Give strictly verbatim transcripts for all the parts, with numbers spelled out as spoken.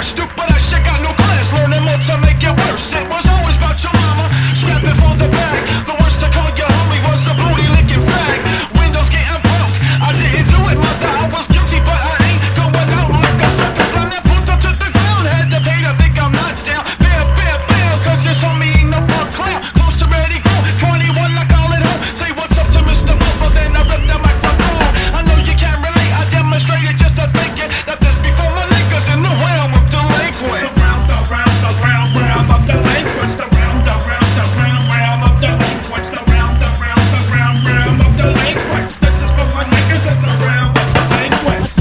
Stupid as shit, got no class, learning more to make it worse. It was always about your mama, scrapping for the bag. The worst to call your homie was a booty licking fag. Windows getting broke, I didn't do it, mother. I was guilty, but I ain't going out like a sucker. Slam that pulled up to the ground, had to pay to think I'm not down. Bam, bam, bam, cause this homie ain't no punk clown. Close to ready, go, twenty-one, I call it home. Say what's up to Mister Bubba, then I rip the microphone. I know you can't relate, I demonstrated just to think it. That this before my niggas in the realm of delinquent. The round, the round, the round, realm of delinquents. The round, the round, the round, realm of delinquents. The round, the round, the round, realm of delinquents. This is for my niggas in the realm of delinquents.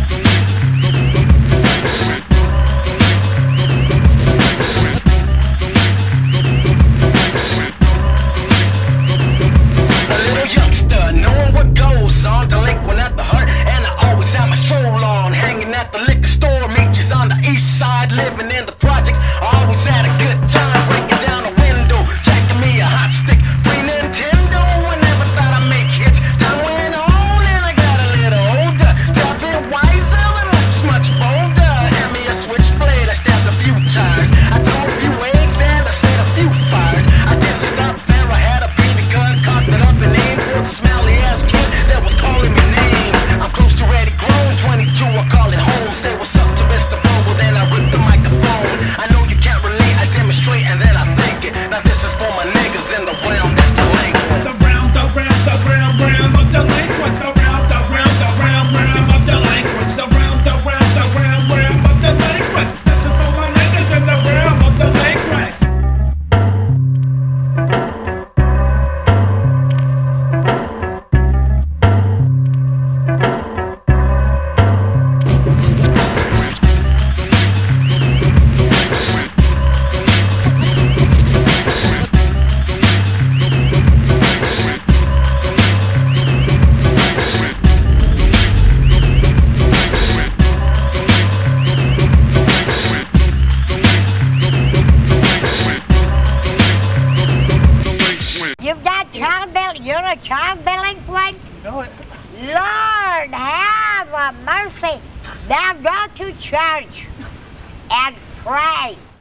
A little youngster, knowing what goes on, delinquent at the heart, and I always have my stroll on, hanging at the liquor store. Meeches on the east side, living in the projects. Always had a good time, breaking down a window, jacking me a hot stick, free Nintendo. I never thought I'd make hits. Time went on and I got a little older, tapping wiser and much, much bolder. Hand me a switchblade, I stabbed a few times. I threw a few eggs and I set a few fires. I didn't stop there, I had a baby gun, cocked it up and aimed for the smelly ass kid that was calling me names. I'm close to ready grown, twenty-two, I call it home. Say what's up to Mister Bubble, then I rip the microphone. I know you can't relate, I demonstrate and then I think it. Now this is for my niggas in the realm that's delinquent. The round, the round, the round, realm of delinquents. The round, the round, the round, realm of delinquents. The round, the round, the round, realm of delinquents. This is for my niggas in the realm of delinquents. You've got child del- you're a child delinquent? No, it, Lord have a mercy. Now go to church and pray.